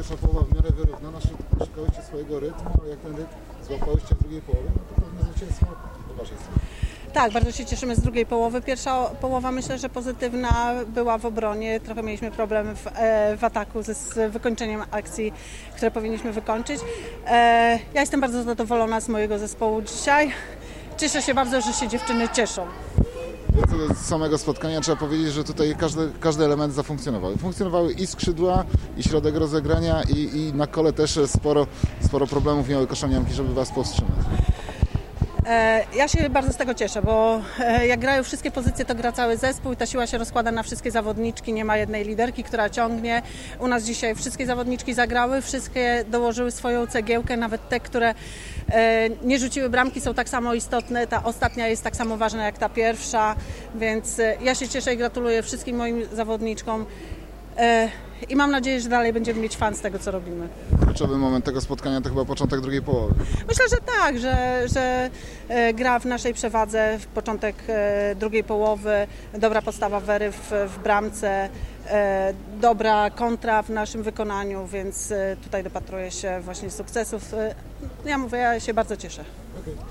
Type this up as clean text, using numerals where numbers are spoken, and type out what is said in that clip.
pierwsza połowa w miarę wyrównana, szukałyście swojego rytmu, ale jak ten rytm złapałyście w drugiej połowie, no to pewne zwycięstwo po waszej stronie. Tak, bardzo się cieszymy z drugiej połowy. Pierwsza połowa myślę, że pozytywna była w obronie. Trochę mieliśmy problem w ataku z wykończeniem akcji, które powinniśmy wykończyć. Ja jestem bardzo zadowolona z mojego zespołu dzisiaj. Cieszę się bardzo, że się dziewczyny cieszą. Co do samego spotkania trzeba powiedzieć, że tutaj każdy element zafunkcjonował. Funkcjonowały i skrzydła, i środek rozegrania, i na kole też sporo problemów miały koszanianki, żeby was powstrzymać. Ja się bardzo z tego cieszę, bo jak grają wszystkie pozycje, to gra cały zespół i ta siła się rozkłada na wszystkie zawodniczki. Nie ma jednej liderki, która ciągnie. U nas dzisiaj wszystkie zawodniczki zagrały, wszystkie dołożyły swoją cegiełkę, nawet te, które nie rzuciły bramki, są tak samo istotne. Ta ostatnia jest tak samo ważna jak ta pierwsza, więc ja się cieszę i gratuluję wszystkim moim zawodniczkom. I mam nadzieję, że dalej będziemy mieć fan z tego, co robimy. Kluczowy moment tego spotkania to chyba początek drugiej połowy. Myślę, że tak, że gra w naszej przewadze, w początek drugiej połowy, dobra podstawa Wery w bramce, dobra kontra w naszym wykonaniu, więc tutaj dopatruję się właśnie sukcesów. Ja mówię, ja się bardzo cieszę. Okay.